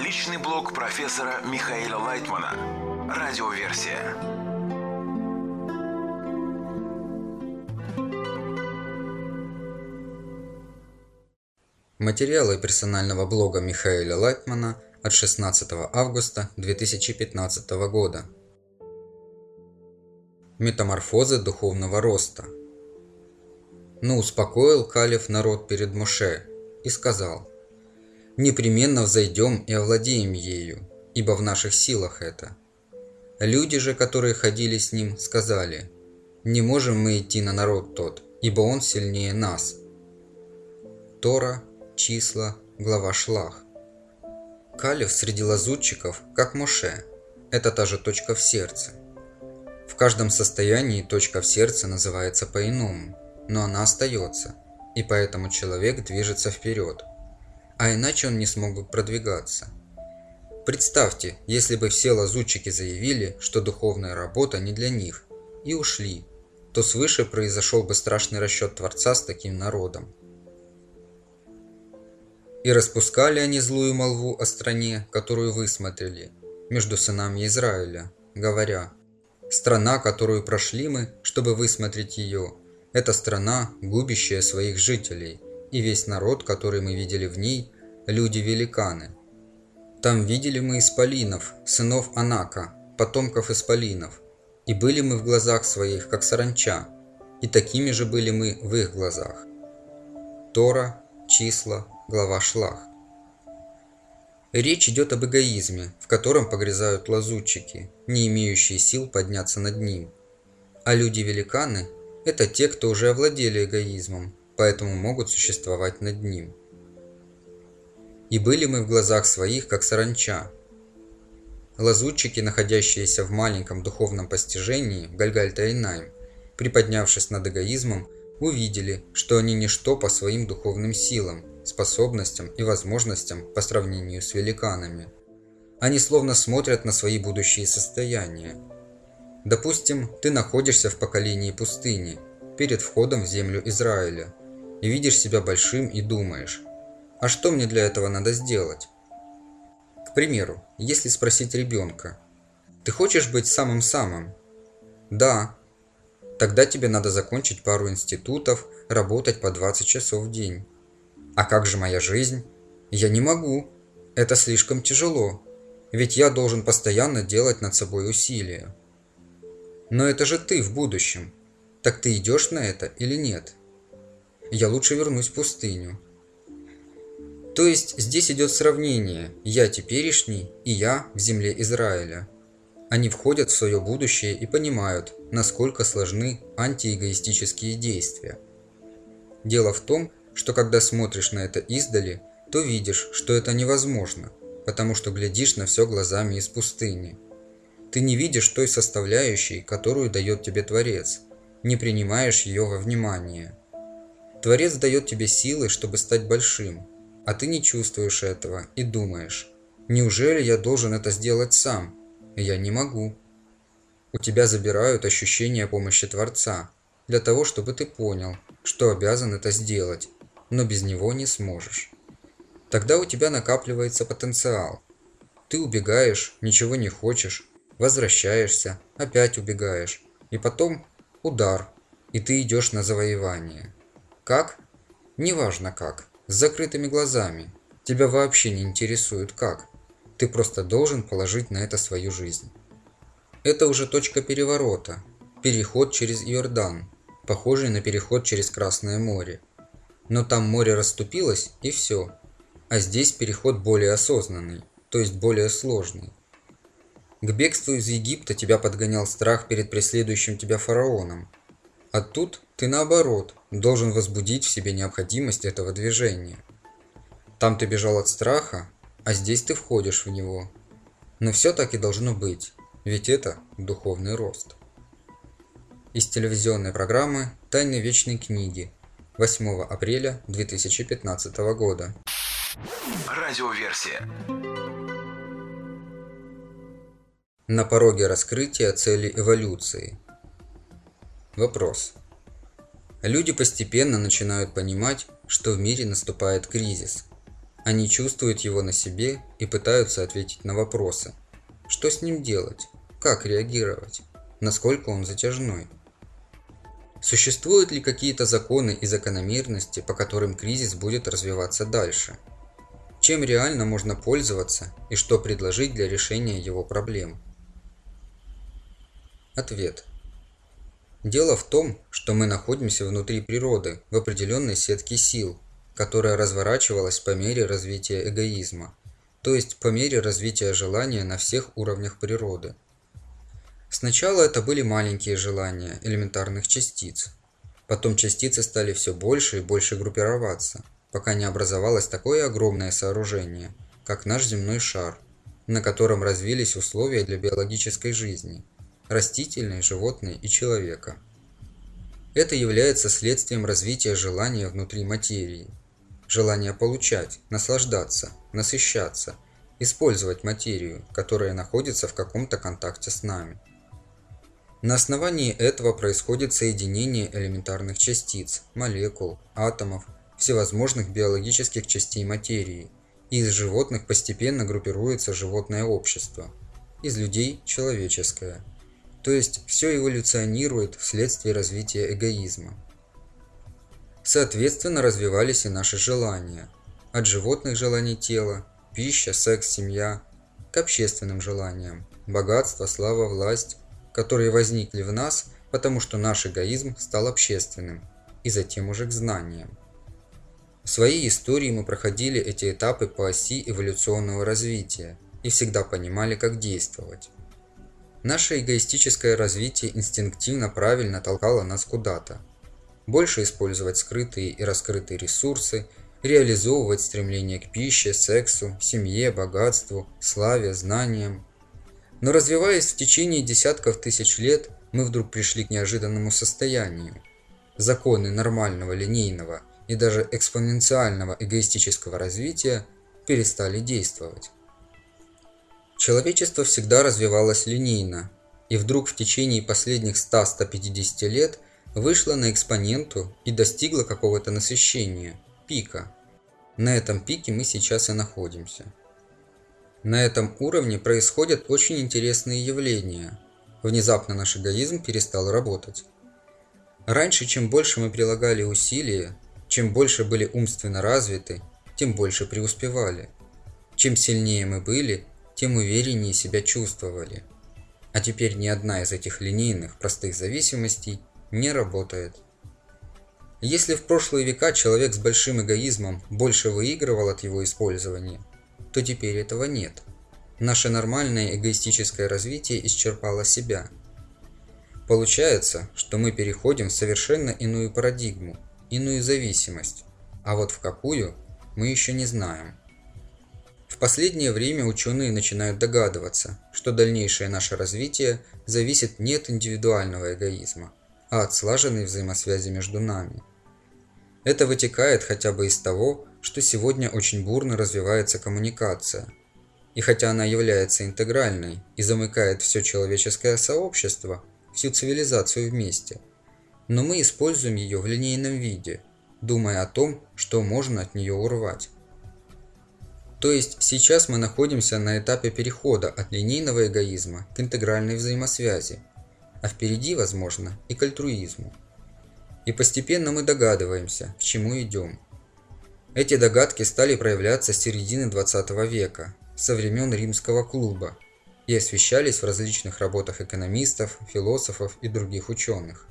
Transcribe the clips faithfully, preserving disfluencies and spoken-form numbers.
Личный блог профессора Михаила Лайтмана. Радиоверсия. Материалы персонального блога Михаила Лайтмана от шестнадцатого августа две тысячи пятнадцатого года. Метаморфозы духовного роста. Но успокоил Калев народ перед Моше и сказал: «Непременно взойдем и овладеем ею, ибо в наших силах это». Люди же, которые ходили с ним, сказали: «Не можем мы идти на народ тот, ибо он сильнее нас». Тора, Числа, глава Шлах. Калев среди лазутчиков, как Моше, это та же точка в сердце. В каждом состоянии точка в сердце называется по-иному, но она остается, и поэтому человек движется вперед, а иначе он не смог бы продвигаться. Представьте, если бы все лазутчики заявили, что духовная работа не для них, и ушли, то свыше произошел бы страшный расчет Творца с таким народом. И распускали они злую молву о стране, которую высмотрели, между сынами Израиля, говоря: «Страна, которую прошли мы, чтобы высмотреть ее, это страна, губящая своих жителей, и весь народ, который мы видели в ней, люди-великаны. Там видели мы исполинов, сынов Анака, потомков исполинов, и были мы в глазах своих, как саранча, и такими же были мы в их глазах». Тора, Числа, глава Шлах. Речь идет об эгоизме, в котором погрязают лазутчики, не имеющие сил подняться над ним. А люди-великаны – это те, кто уже овладели эгоизмом, поэтому могут существовать над ним. «И были мы в глазах своих, как саранча». Лазутчики, находящиеся в маленьком духовном постижении, Гальгальта-Эйнайм, приподнявшись над эгоизмом, увидели, что они ничто по своим духовным силам, способностям и возможностям по сравнению с великанами. Они словно смотрят на свои будущие состояния. Допустим, ты находишься в поколении пустыни, перед входом в землю Израиля, и видишь себя большим и думаешь: а что мне для этого надо сделать? К примеру, если спросить ребенка: ты хочешь быть самым-самым? Да. Тогда тебе надо закончить пару институтов, работать по двадцать часов в день. А как же моя жизнь? Я не могу. Это слишком тяжело. Ведь я должен постоянно делать над собой усилия. Но это же ты в будущем. Так ты идешь на это или нет? Я лучше вернусь в пустыню. То есть здесь идет сравнение «я теперешний» и «я в земле Израиля». Они входят в свое будущее и понимают, насколько сложны антиэгоистические действия. Дело в том, что когда смотришь на это издали, то видишь, что это невозможно, потому что глядишь на все глазами из пустыни. Ты не видишь той составляющей, которую дает тебе Творец, не принимаешь ее во внимание. Творец дает тебе силы, чтобы стать большим, а ты не чувствуешь этого и думаешь: неужели я должен это сделать сам? Я не могу. У тебя забирают ощущение помощи Творца, для того, чтобы ты понял, что обязан это сделать, но без него не сможешь. Тогда у тебя накапливается потенциал. Ты убегаешь, ничего не хочешь, возвращаешься, опять убегаешь, и потом удар, и ты идешь на завоевание. Как? Неважно как, с закрытыми глазами. Тебя вообще не интересует как. Ты просто должен положить на это свою жизнь. Это уже точка переворота, переход через Иордан, похожий на переход через Красное море. Но там море расступилось и все. А здесь переход более осознанный, то есть более сложный. К бегству из Египта тебя подгонял страх перед преследующим тебя фараоном. А тут ты наоборот должен возбудить в себе необходимость этого движения. Там ты бежал от страха, а здесь ты входишь в него. Но все так и должно быть, ведь это духовный рост. Из телевизионной программы «Тайны вечной книги» восьмого апреля две тысячи пятнадцатого года. Радиоверсия. На пороге раскрытия цели эволюции. Вопрос. Люди постепенно начинают понимать, что в мире наступает кризис. Они чувствуют его на себе и пытаются ответить на вопросы. Что с ним делать? Как реагировать? Насколько он затяжной? Существуют ли какие-то законы и закономерности, по которым кризис будет развиваться дальше? Чем реально можно пользоваться и что предложить для решения его проблем? Ответ. Дело в том, что мы находимся внутри природы, в определенной сетке сил, которая разворачивалась по мере развития эгоизма, то есть по мере развития желания на всех уровнях природы. Сначала это были маленькие желания элементарных частиц. Потом частицы стали все больше и больше группироваться, пока не образовалось такое огромное сооружение, как наш земной шар, на котором развились условия для биологической жизни – растительной, животной и человека. Это является следствием развития желания внутри материи. Желание получать, наслаждаться, насыщаться, использовать материю, которая находится в каком-то контакте с нами. На основании этого происходит соединение элементарных частиц, молекул, атомов, всевозможных биологических частей материи, и из животных постепенно группируется животное общество, из людей – человеческое. То есть все эволюционирует вследствие развития эгоизма. Соответственно, развивались и наши желания. От животных желаний тела, пища, секс, семья, к общественным желаниям, богатство, слава, власть, которые возникли в нас, потому что наш эгоизм стал общественным, и затем уже к знаниям. В своей истории мы проходили эти этапы по оси эволюционного развития и всегда понимали, как действовать. Наше эгоистическое развитие инстинктивно правильно толкало нас куда-то. Больше использовать скрытые и раскрытые ресурсы, реализовывать стремление к пище, сексу, семье, богатству, славе, знаниям. Но развиваясь в течение десятков тысяч лет, мы вдруг пришли к неожиданному состоянию. Законы нормального, линейного и даже экспоненциального эгоистического развития перестали действовать. Человечество всегда развивалось линейно, и вдруг в течение последних ста-ста пятидесяти лет вышло на экспоненту и достигло какого-то насыщения, пика. На этом пике мы сейчас и находимся. На этом уровне происходят очень интересные явления. Внезапно наш эгоизм перестал работать. Раньше, чем больше мы прилагали усилия, чем больше были умственно развиты, тем больше преуспевали. Чем сильнее мы были, тем увереннее себя чувствовали. А теперь ни одна из этих линейных, простых зависимостей не работает. Если в прошлые века человек с большим эгоизмом больше выигрывал от его использования, то теперь этого нет. Наше нормальное эгоистическое развитие исчерпало себя. Получается, что мы переходим в совершенно иную парадигму, иную зависимость, а вот в какую мы еще не знаем. В последнее время ученые начинают догадываться, что дальнейшее наше развитие зависит не от индивидуального эгоизма, а от слаженной взаимосвязи между нами. Это вытекает хотя бы из того, что сегодня очень бурно развивается коммуникация. И хотя она является интегральной и замыкает все человеческое сообщество, всю цивилизацию вместе, но мы используем ее в линейном виде, думая о том, что можно от нее урвать. То есть сейчас мы находимся на этапе перехода от линейного эгоизма к интегральной взаимосвязи, а впереди, возможно, и к альтруизму. И постепенно мы догадываемся, к чему идем. Эти догадки стали проявляться с середины двадцатого века, со времен Римского клуба, и освещались в различных работах экономистов, философов и других ученых.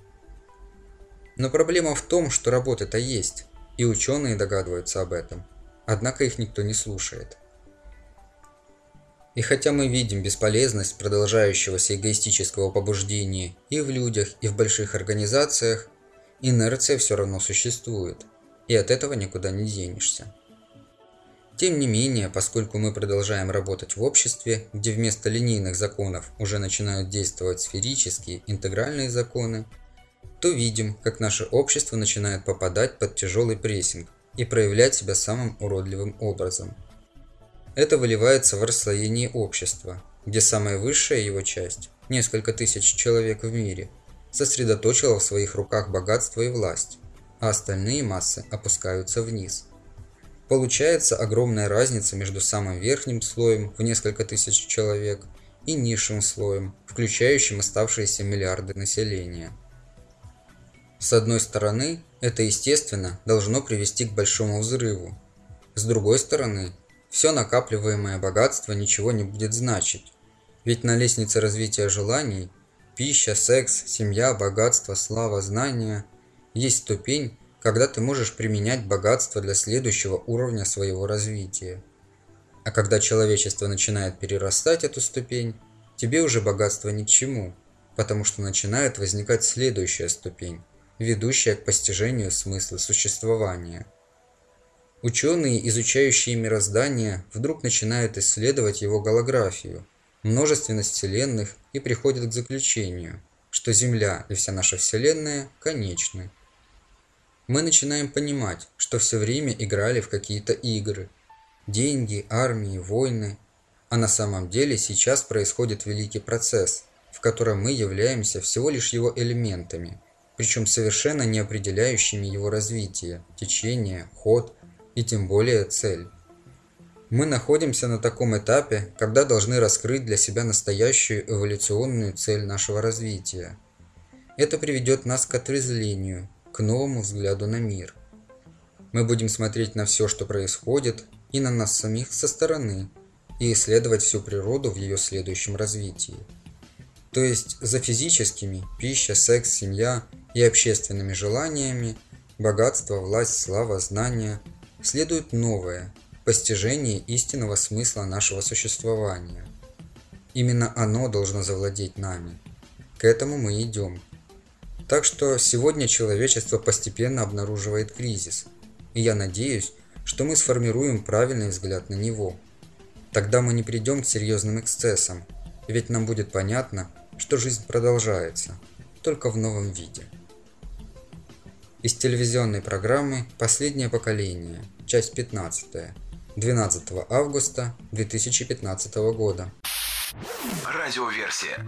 Но проблема в том, что работы-то есть, и ученые догадываются об этом. Однако их никто не слушает. И хотя мы видим бесполезность продолжающегося эгоистического побуждения и в людях, и в больших организациях, инерция все равно существует, и от этого никуда не денешься. Тем не менее, поскольку мы продолжаем работать в обществе, где вместо линейных законов уже начинают действовать сферические, интегральные законы, то видим, как наше общество начинает попадать под тяжелый прессинг и проявлять себя самым уродливым образом. Это выливается в расслоение общества, где самая высшая его часть, несколько тысяч человек в мире, сосредоточила в своих руках богатство и власть, а остальные массы опускаются вниз. Получается огромная разница между самым верхним слоем в несколько тысяч человек и низшим слоем, включающим оставшиеся миллиарды населения. С одной стороны, это, естественно, должно привести к большому взрыву. С другой стороны, все накапливаемое богатство ничего не будет значить. Ведь на лестнице развития желаний пища, секс, семья, богатство, слава, знания есть ступень, когда ты можешь применять богатство для следующего уровня своего развития. А когда человечество начинает перерастать эту ступень, тебе уже богатство ни к чему, потому что начинает возникать следующая ступень, ведущая к постижению смысла существования. Ученые, изучающие мироздание, вдруг начинают исследовать его голографию, множественность вселенных и приходят к заключению, что Земля и вся наша Вселенная конечны. Мы начинаем понимать, что все время играли в какие-то игры. Деньги, армии, войны. А на самом деле сейчас происходит великий процесс, в котором мы являемся всего лишь его элементами, причем совершенно не определяющими его развитие, течение, ход и тем более цель. Мы находимся на таком этапе, когда должны раскрыть для себя настоящую эволюционную цель нашего развития. Это приведет нас к отрезвлению, к новому взгляду на мир. Мы будем смотреть на все, что происходит, и на нас самих со стороны, и исследовать всю природу в ее следующем развитии. То есть за физическими – пища, секс, семья и общественными желаниями, богатство, власть, слава, знания – следует новое – постижение истинного смысла нашего существования. Именно оно должно завладеть нами. К этому мы идем. Так что сегодня человечество постепенно обнаруживает кризис, и я надеюсь, что мы сформируем правильный взгляд на него. Тогда мы не придем к серьезным эксцессам, ведь нам будет понятно, что жизнь продолжается, только в новом виде. Из телевизионной программы «Последнее поколение», часть пятнадцатая, двенадцатого августа две тысячи пятнадцатого года. Радиоверсия.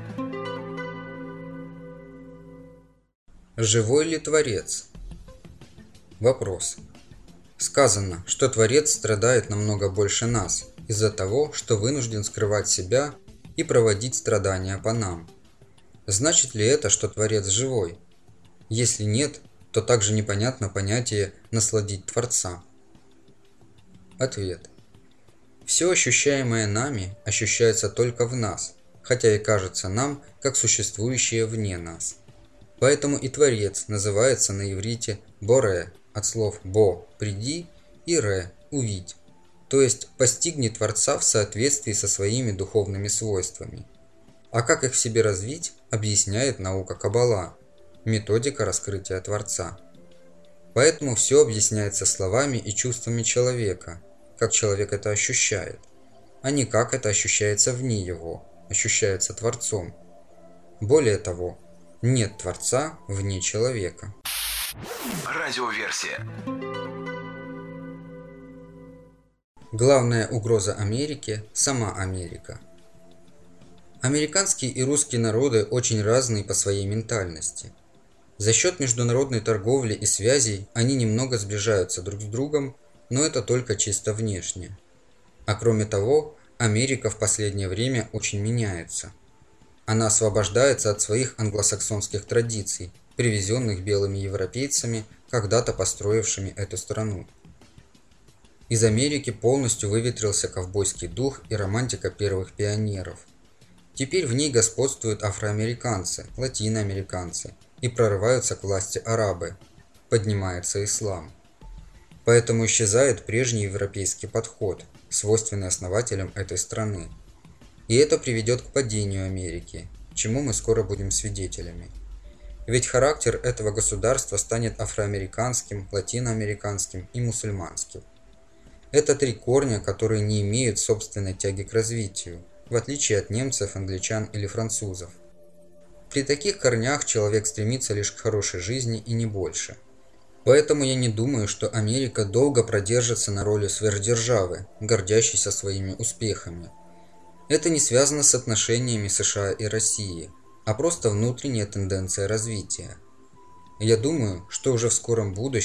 Живой ли Творец? Вопрос. Сказано, что Творец страдает намного больше нас, из-за того, что вынужден скрывать себя и проводить страдания по нам. Значит ли это, что Творец живой? Если нет, то также непонятно понятие «насладить Творца». Ответ. Все ощущаемое нами ощущается только в нас, хотя и кажется нам, как существующее вне нас. Поэтому и Творец называется на иврите «боре» от слов «бо» – «приди» и «ре» – «увидь», то есть постигни Творца в соответствии со своими духовными свойствами. А как их в себе развить, объясняет наука Каббала, методика раскрытия Творца. Поэтому все объясняется словами и чувствами человека, как человек это ощущает, а не как это ощущается вне его, ощущается Творцом. Более того, нет Творца вне человека. Радиоверсия. Главная угроза Америки – сама Америка. Американские и русские народы очень разные по своей ментальности. За счет международной торговли и связей они немного сближаются друг с другом, но это только чисто внешне. А кроме того, Америка в последнее время очень меняется. Она освобождается от своих англосаксонских традиций, привезенных белыми европейцами, когда-то построившими эту страну. Из Америки полностью выветрился ковбойский дух и романтика первых пионеров. Теперь в ней господствуют афроамериканцы, латиноамериканцы и прорываются к власти арабы. Поднимается ислам. Поэтому исчезает прежний европейский подход, свойственный основателям этой страны. И это приведет к падению Америки, чему мы скоро будем свидетелями. Ведь характер этого государства станет афроамериканским, латиноамериканским и мусульманским. Это три корня, которые не имеют собственной тяги к развитию, в отличие от немцев, англичан или французов. При таких корнях человек стремится лишь к хорошей жизни и не больше. Поэтому я не думаю, что Америка долго продержится на роли сверхдержавы, гордящейся своими успехами. Это не связано с отношениями США и России, а просто внутренняя тенденция развития. Я думаю, что уже в скором будущем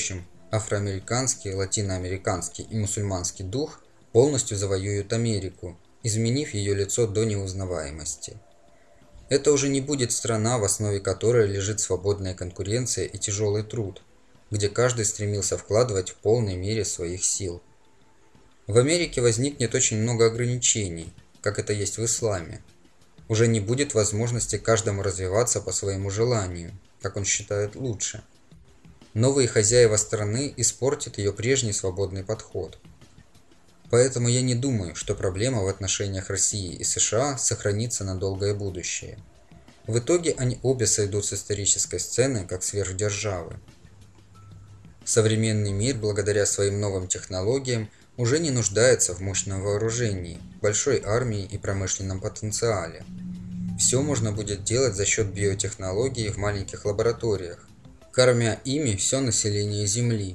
афроамериканский, латиноамериканский и мусульманский дух полностью завоюют Америку, изменив ее лицо до неузнаваемости. Это уже не будет страна, в основе которой лежит свободная конкуренция и тяжелый труд, где каждый стремился вкладывать в полной мере своих сил. В Америке возникнет очень много ограничений, как это есть в исламе. Уже не будет возможности каждому развиваться по своему желанию, как он считает лучше. Новые хозяева страны испортят ее прежний свободный подход. Поэтому я не думаю, что проблема в отношениях России и США сохранится на долгое будущее. В итоге они обе сойдут с исторической сцены как сверхдержавы. Современный мир, благодаря своим новым технологиям, уже не нуждается в мощном вооружении, большой армии и промышленном потенциале. Все можно будет делать за счет биотехнологий в маленьких лабораториях, кормя ими все население Земли.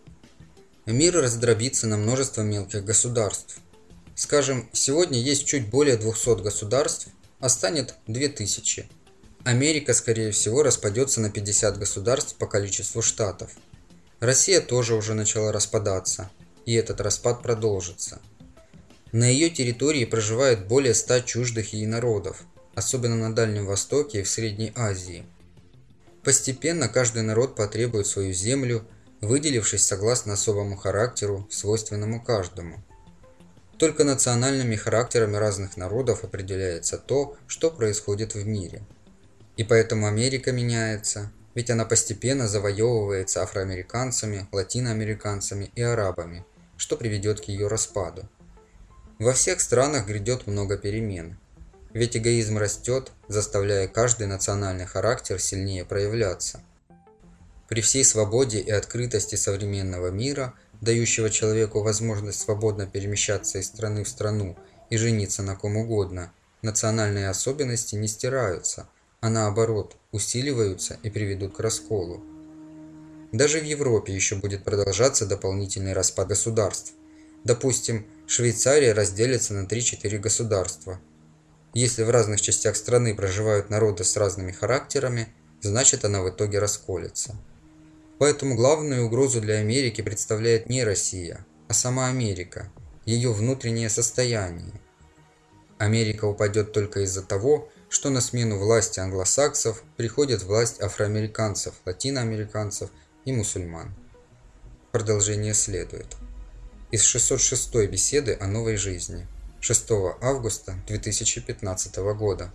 Мир раздробится на множество мелких государств. Скажем, сегодня есть чуть более двухсот государств, а станет две тысячи. Америка, скорее всего, распадется на пятьдесят государств по количеству штатов. Россия тоже уже начала распадаться, и этот распад продолжится. На ее территории проживает более ста чуждых ей народов, особенно на Дальнем Востоке и в Средней Азии. Постепенно каждый народ потребует свою землю, выделившись согласно особому характеру, свойственному каждому. Только национальными характерами разных народов определяется то, что происходит в мире. И поэтому Америка меняется, ведь она постепенно завоевывается афроамериканцами, латиноамериканцами и арабами, что приведет к ее распаду. Во всех странах грядет много перемен, ведь эгоизм растет, заставляя каждый национальный характер сильнее проявляться. При всей свободе и открытости современного мира, дающего человеку возможность свободно перемещаться из страны в страну и жениться на ком угодно, национальные особенности не стираются, а наоборот усиливаются и приведут к расколу. Даже в Европе еще будет продолжаться дополнительный распад государств. Допустим, Швейцария разделится на три-четыре государства. Если в разных частях страны проживают народы с разными характерами, значит она в итоге расколется. Поэтому главную угрозу для Америки представляет не Россия, а сама Америка, ее внутреннее состояние. Америка упадет только из-за того, что на смену власти англосаксов приходит власть афроамериканцев, латиноамериканцев и мусульман. Продолжение следует. Из шестьсот шестой беседы о новой жизни. шестого августа две тысячи пятнадцатого года.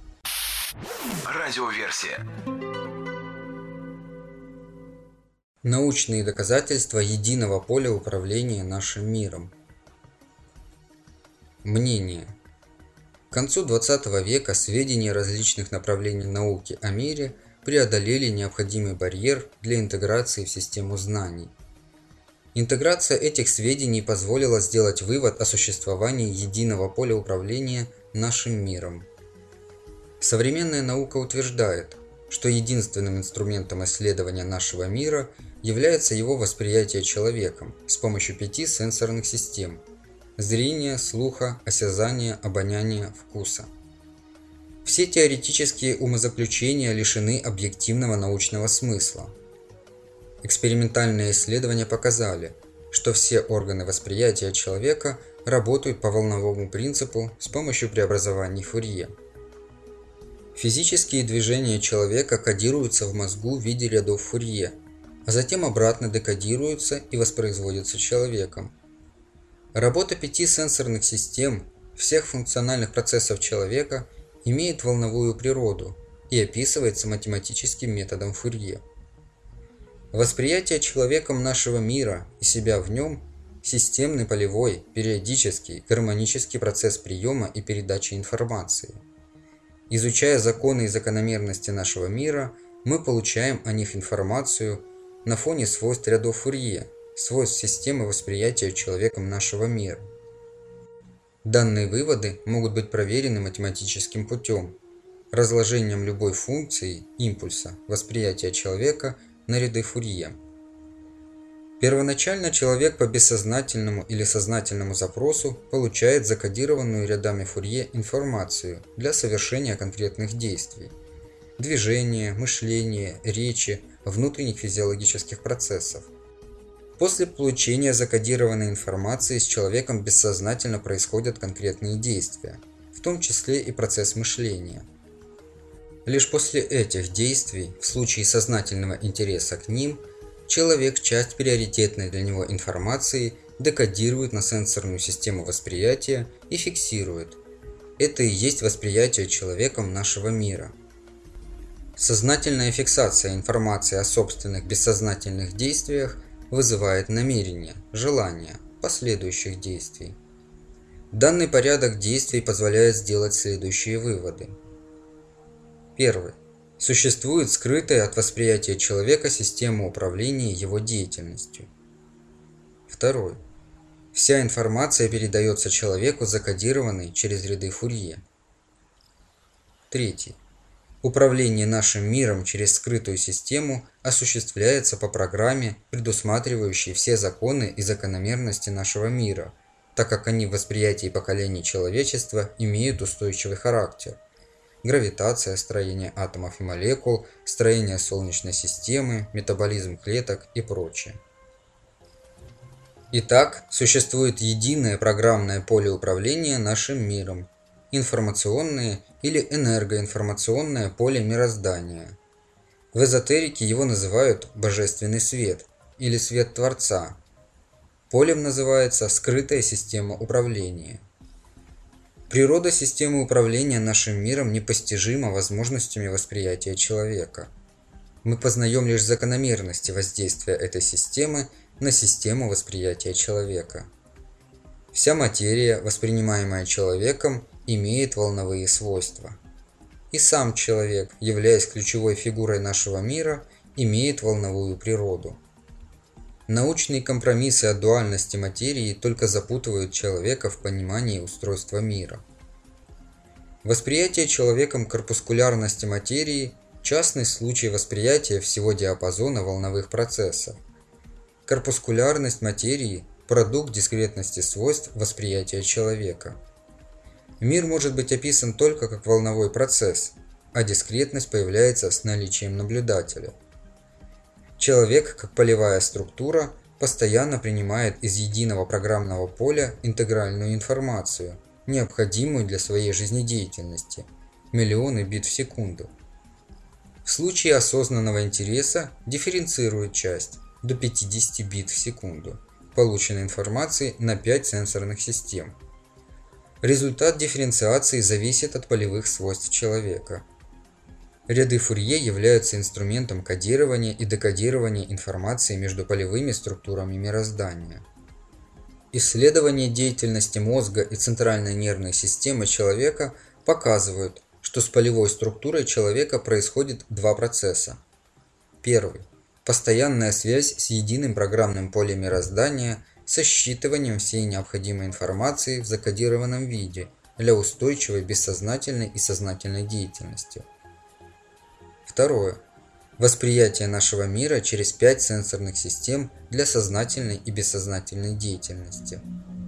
Радиоверсия. Научные доказательства единого поля управления нашим миром. Мнение. К концу двадцатого века сведения различных направлений науки о мире преодолели необходимый барьер для интеграции в систему знаний. Интеграция этих сведений позволила сделать вывод о существовании единого поля управления нашим миром. Современная наука утверждает, что единственным инструментом исследования нашего мира является его восприятие человеком с помощью пяти сенсорных систем – зрения, слуха, осязания, обоняния, вкуса. Все теоретические умозаключения лишены объективного научного смысла. Экспериментальные исследования показали, что все органы восприятия человека работают по волновому принципу с помощью преобразований Фурье. Физические движения человека кодируются в мозгу в виде рядов Фурье, а затем обратно декодируются и воспроизводятся человеком. Работа пяти сенсорных систем всех функциональных процессов человека имеет волновую природу и описывается математическим методом Фурье. Восприятие человеком нашего мира и себя в нем – системный, полевой, периодический, гармонический процесс приема и передачи информации. Изучая законы и закономерности нашего мира, мы получаем о них информацию на фоне свойств рядов Фурье, свойств системы восприятия человеком нашего мира. Данные выводы могут быть проверены математическим путем, разложением любой функции, импульса, восприятия человека на ряды Фурье. Первоначально человек по бессознательному или сознательному запросу получает закодированную рядами Фурье информацию для совершения конкретных действий – движения, мышления, речи, внутренних физиологических процессов. После получения закодированной информации с человеком бессознательно происходят конкретные действия, в том числе и процесс мышления. Лишь после этих действий, в случае сознательного интереса к ним, человек часть приоритетной для него информации декодирует на сенсорную систему восприятия и фиксирует. Это и есть восприятие человеком нашего мира. Сознательная фиксация информации о собственных бессознательных действиях вызывает намерение, желание последующих действий. Данный порядок действий позволяет сделать следующие выводы. Первый. Существует скрытая от восприятия человека система управления его деятельностью. Второй. Вся информация передается человеку, закодированной через ряды Фурье. Третий. Управление нашим миром через скрытую систему осуществляется по программе, предусматривающей все законы и закономерности нашего мира, так как они в восприятии поколений человечества имеют устойчивый характер. Гравитация, строение атомов и молекул, строение Солнечной системы, метаболизм клеток и прочее. Итак, существует единое программное поле управления нашим миром, информационное или энергоинформационное поле мироздания. В эзотерике его называют божественный свет или свет Творца. Полем называется скрытая система управления. Природа системы управления нашим миром непостижима возможностями восприятия человека. Мы познаем лишь закономерности воздействия этой системы на систему восприятия человека. Вся материя, воспринимаемая человеком, имеет волновые свойства. И сам человек, являясь ключевой фигурой нашего мира, имеет волновую природу. Научные компромиссы о дуальности материи только запутывают человека в понимании устройства мира. Восприятие человеком корпускулярности материи – частный случай восприятия всего диапазона волновых процессов. Корпускулярность материи – продукт дискретности свойств восприятия человека. Мир может быть описан только как волновой процесс, а дискретность появляется с наличием наблюдателя. Человек, как полевая структура, постоянно принимает из единого программного поля интегральную информацию, необходимую для своей жизнедеятельности – миллионы бит в секунду. В случае осознанного интереса дифференцирует часть до пятидесяти бит в секунду полученной информации на пять сенсорных систем. Результат дифференциации зависит от полевых свойств человека. Ряды Фурье являются инструментом кодирования и декодирования информации между полевыми структурами мироздания. Исследования деятельности мозга и центральной нервной системы человека показывают, что с полевой структурой человека происходит два процесса. Первый. Постоянная связь с единым программным полем мироздания со считыванием всей необходимой информации в закодированном виде для устойчивой бессознательной и сознательной деятельности. Второе. Восприятие нашего мира через пять сенсорных систем для сознательной и бессознательной деятельности.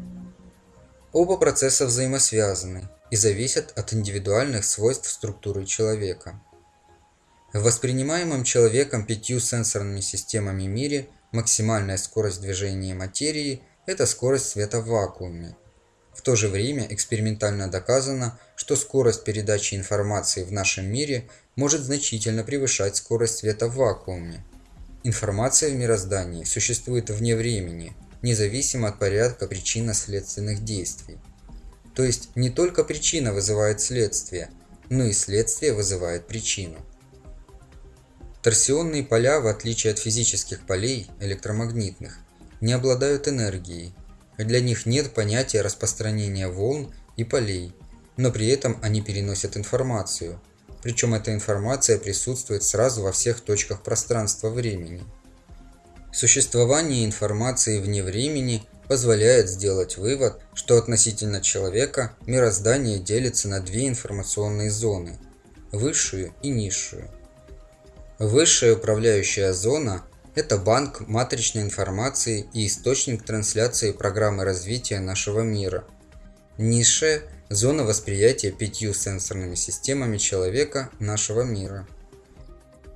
Оба процесса взаимосвязаны и зависят от индивидуальных свойств структуры человека. В воспринимаемом человеком пятью сенсорными системами мире максимальная скорость движения материи – это скорость света в вакууме. В то же время экспериментально доказано, что скорость передачи информации в нашем мире может значительно превышать скорость света в вакууме. Информация в мироздании существует вне времени, независимо от порядка причинно-следственных действий. То есть не только причина вызывает следствие, но и следствие вызывает причину. Торсионные поля, в отличие от физических полей, электромагнитных, не обладают энергией. Для них нет понятия распространения волн и полей, но при этом они переносят информацию, причем эта информация присутствует сразу во всех точках пространства-времени. Существование информации вне времени позволяет сделать вывод, что относительно человека мироздание делится на две информационные зоны – высшую и низшую. Высшая управляющая зона – это банк матричной информации и источник трансляции программы развития нашего мира. Низшая – зона восприятия пятью сенсорными системами человека нашего мира.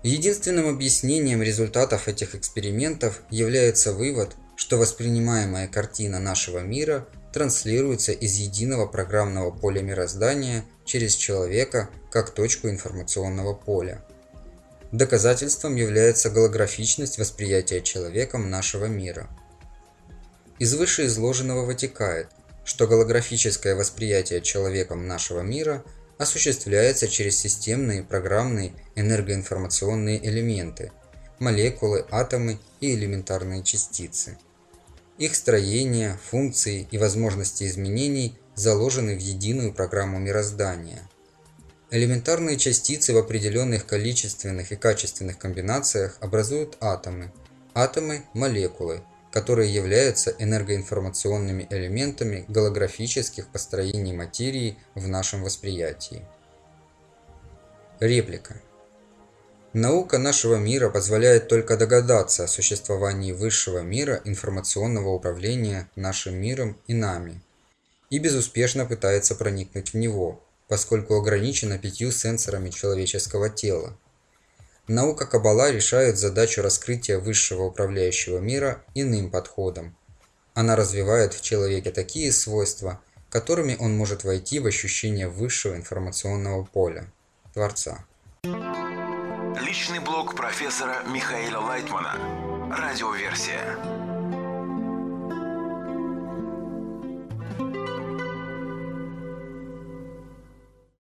Единственным объяснением результатов этих экспериментов является вывод, что воспринимаемая картина нашего мира транслируется из единого программного поля мироздания через человека как точку информационного поля. Доказательством является голографичность восприятия человеком нашего мира. Из вышеизложенного вытекает, что голографическое восприятие человеком нашего мира осуществляется через системные программные энергоинформационные элементы, молекулы, атомы и элементарные частицы. Их строение, функции и возможности изменений заложены в единую программу мироздания. Элементарные частицы в определенных количественных и качественных комбинациях образуют атомы, атомы – молекулы, которые являются энергоинформационными элементами голографических построений материи в нашем восприятии. Реплика. Наука нашего мира позволяет только догадаться о существовании высшего мира информационного управления нашим миром и нами, и безуспешно пытается проникнуть в него, поскольку ограничена пятью сенсорами человеческого тела. Наука Каббала решает задачу раскрытия высшего управляющего мира иным подходом. Она развивает в человеке такие свойства, которыми он может войти в ощущение высшего информационного поля – Творца. Личный блог профессора Михаила Лайтмана. Радиоверсия.